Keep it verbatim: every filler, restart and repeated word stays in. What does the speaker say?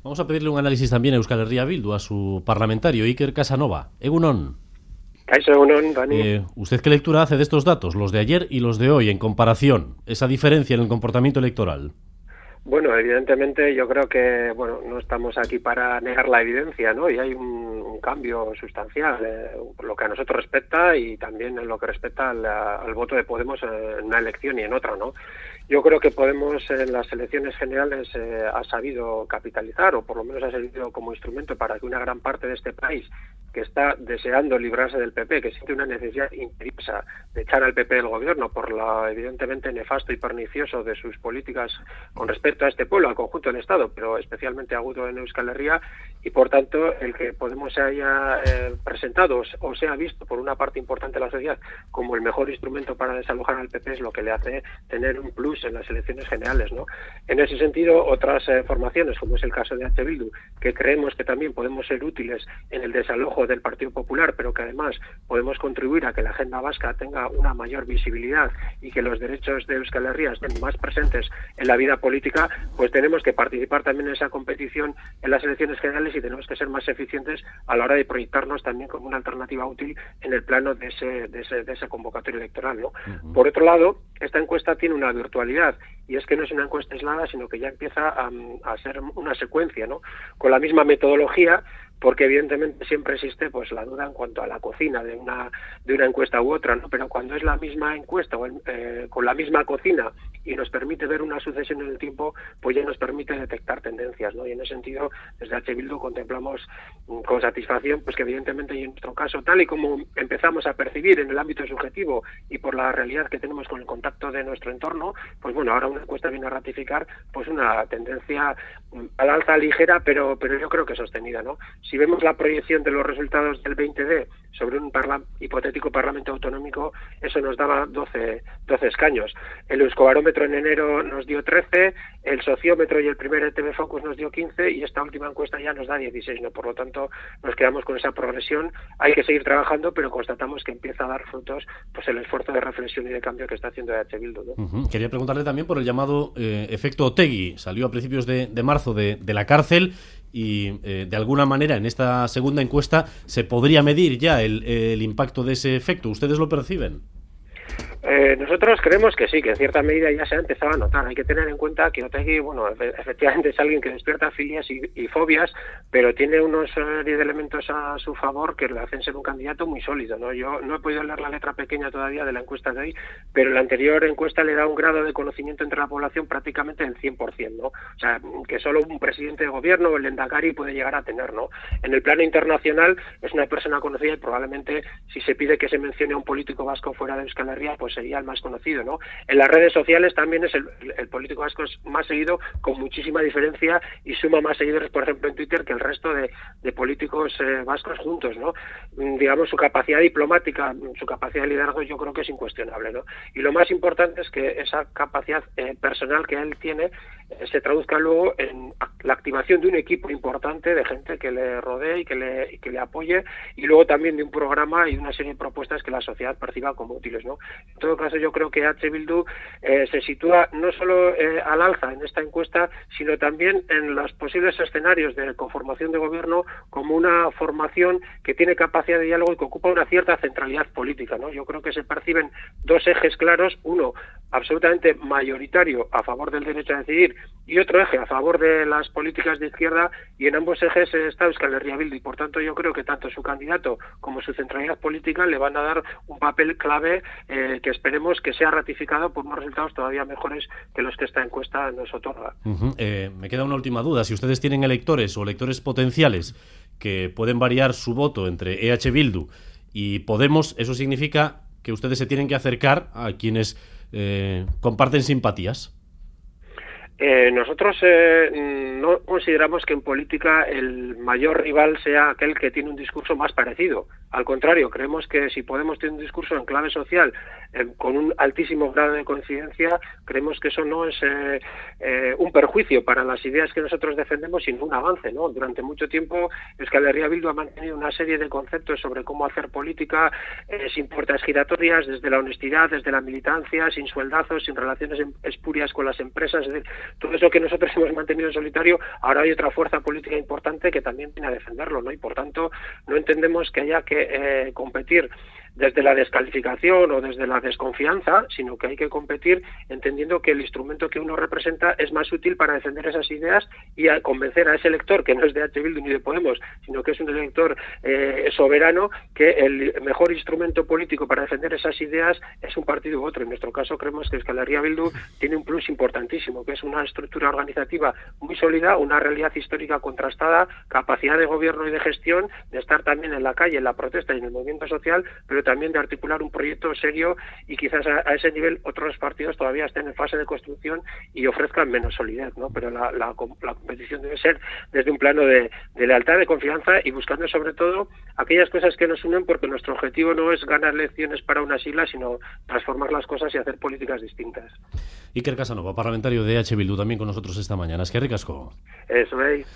Vamos a pedirle un análisis también a Euskal Herria Bildu, a su parlamentario Iker Casanova. Egunon. Caixo, egunon, Dani. Eh, ¿Usted qué lectura hace de estos datos, los de ayer y los de hoy, en comparación? Esa diferencia en el comportamiento electoral. Bueno, evidentemente yo creo que bueno no estamos aquí para negar la evidencia, ¿no? Y hay un, un cambio sustancial eh, por lo que a nosotros respecta y también en lo que respecta al, al voto de Podemos en una elección y en otra, ¿no? Yo creo que Podemos en las elecciones generales eh, ha sabido capitalizar, o por lo menos ha servido como instrumento para que una gran parte de este país que está deseando librarse del P P, que siente una necesidad imperiosa de echar al P P del gobierno por lo evidentemente nefasto y pernicioso de sus políticas con respecto a este pueblo, al conjunto del Estado, pero especialmente agudo en Euskal Herria, y por tanto el que Podemos se haya eh, presentado o sea visto por una parte importante de la sociedad como el mejor instrumento para desalojar al P P es lo que le hace tener un plus en las elecciones generales, ¿no? En ese sentido, otras eh, formaciones, como es el caso de H. Bildu, que creemos que también podemos ser útiles en el desalojo del Partido Popular, pero que además podemos contribuir a que la agenda vasca tenga una mayor visibilidad y que los derechos de Euskal Herria estén más presentes en la vida política, pues tenemos que participar también en esa competición en las elecciones generales y tenemos que ser más eficientes a la hora de proyectarnos también como una alternativa útil en el plano de ese, de ese, de esa convocatoria electoral, ¿no? Uh-huh. Por otro lado, esta encuesta tiene una virtualidad, y es que no es una encuesta aislada, sino que ya empieza a, a ser una secuencia, ¿no? Con la misma metodología, porque evidentemente siempre existe pues la duda en cuanto a la cocina de una de una encuesta u otra, ¿no? Pero cuando es la misma encuesta o eh, con la misma cocina y nos permite ver una sucesión en el tiempo, pues ya nos permite detectar tendencias, ¿no? Y en ese sentido, desde H. Bildu contemplamos con satisfacción pues que evidentemente y en nuestro caso, tal y como empezamos a percibir en el ámbito subjetivo y por la realidad que tenemos con el contacto de nuestro entorno, pues bueno, ahora una encuesta viene a ratificar pues una tendencia al alza ligera, pero pero yo creo que sostenida, ¿no? Si vemos la proyección de los resultados del veinte de sobre un parla hipotético Parlamento Autonómico, eso nos daba doce, doce escaños. El Euskobarómetro en enero nos dio trece, el Sociómetro y el primer E T V Focus nos dio quince y esta última encuesta ya nos da dieciséis, ¿no? Por lo tanto, nos quedamos con esa progresión. Hay que seguir trabajando, pero constatamos que empieza a dar frutos pues el esfuerzo de reflexión y de cambio que está haciendo H. Bildu, ¿no? Uh-huh. Quería preguntarle también por el llamado eh, efecto Otegi. Salió a principios de, de marzo de, de la cárcel y eh, de alguna manera en esta segunda encuesta se podría medir ya el, el impacto de ese efecto. ¿Ustedes lo perciben? Eh, nosotros creemos que sí, que en cierta medida ya se ha empezado a notar. Hay que tener en cuenta que Otegi, bueno, efectivamente es alguien que despierta filias y, y fobias, pero tiene unos serie de elementos a su favor que le hacen ser un candidato muy sólido, ¿no? Yo no he podido leer la letra pequeña todavía de la encuesta de hoy, pero la anterior encuesta le da un grado de conocimiento entre la población prácticamente del cien por ciento, ¿no? O sea, que solo un presidente de gobierno o el Lehendakari puede llegar a tener, ¿no? En el plano internacional es una persona conocida y probablemente si se pide que se mencione a un político vasco fuera de Euskal Herria, pues sería el más conocido, ¿no? En las redes sociales también es el, el político vasco es más seguido con muchísima diferencia y suma más seguidores, por ejemplo, en Twitter que el resto de, de políticos eh, vascos juntos, ¿no? Digamos, su capacidad diplomática, su capacidad de liderazgo yo creo que es incuestionable, ¿no? Y lo más importante es que esa capacidad eh, personal que él tiene eh, se traduzca luego en la activación de un equipo importante de gente que le rodee y que le, y que le apoye, y luego también de un programa y una serie de propuestas que la sociedad perciba como útiles, ¿no? En todo caso, yo creo que H. Bildu eh, se sitúa no solo eh, al alza en esta encuesta, sino también en los posibles escenarios de conformación de gobierno como una formación que tiene capacidad de diálogo y que ocupa una cierta centralidad política, ¿no? Yo creo que se perciben dos ejes claros, uno absolutamente mayoritario a favor del derecho a decidir y otro eje a favor de las políticas de izquierda, y en ambos ejes está Euskal Herria Bildu, y por tanto yo creo que tanto su candidato como su centralidad política le van a dar un papel clave eh, que esperemos que sea ratificado por unos resultados todavía mejores que los que esta encuesta nos otorga. Uh-huh. Eh, me queda una última duda. Si ustedes tienen electores o electores potenciales que pueden variar su voto entre E H. Bildu y Podemos, eso significa que ustedes se tienen que acercar a quienes eh, comparten simpatías. Eh, nosotros eh, no consideramos que en política el mayor rival sea aquel que tiene un discurso más parecido. Al contrario, creemos que si Podemos tener un discurso en clave social eh, con un altísimo grado de coincidencia, creemos que eso no es eh, eh, un perjuicio para las ideas que nosotros defendemos, sino un avance, ¿no? Durante mucho tiempo Euskal Herria Bildu ha mantenido una serie de conceptos sobre cómo hacer política eh, sin puertas giratorias, desde la honestidad, desde la militancia, sin sueldazos, sin relaciones espurias con las empresas. Es decir, todo eso que nosotros hemos mantenido en solitario, ahora hay otra fuerza política importante que también viene a defenderlo, ¿no? Y por tanto no entendemos que haya que eh, competir desde la descalificación o desde la desconfianza, sino que hay que competir entendiendo que el instrumento que uno representa es más útil para defender esas ideas y a convencer a ese elector, que no es de H. Bildu ni de Podemos, sino que es un elector eh, soberano, que el mejor instrumento político para defender esas ideas es un partido u otro. En nuestro caso creemos que Euskal Herria Bildu tiene un plus importantísimo, que es una estructura organizativa muy sólida, una realidad histórica contrastada, capacidad de gobierno y de gestión, de estar también en la calle, en la protesta y en el movimiento social, pero también de articular un proyecto serio, y quizás a, a ese nivel otros partidos todavía estén en fase de construcción y ofrezcan menos solidez, ¿no? Pero la, la, la competición debe ser desde un plano de, de lealtad, de confianza, y buscando sobre todo aquellas cosas que nos unen, porque nuestro objetivo no es ganar elecciones para una sigla, sino transformar las cosas y hacer políticas distintas. Iker Casanova, parlamentario de E H Bildu, también con nosotros esta mañana. Es que ricasco. Eso es.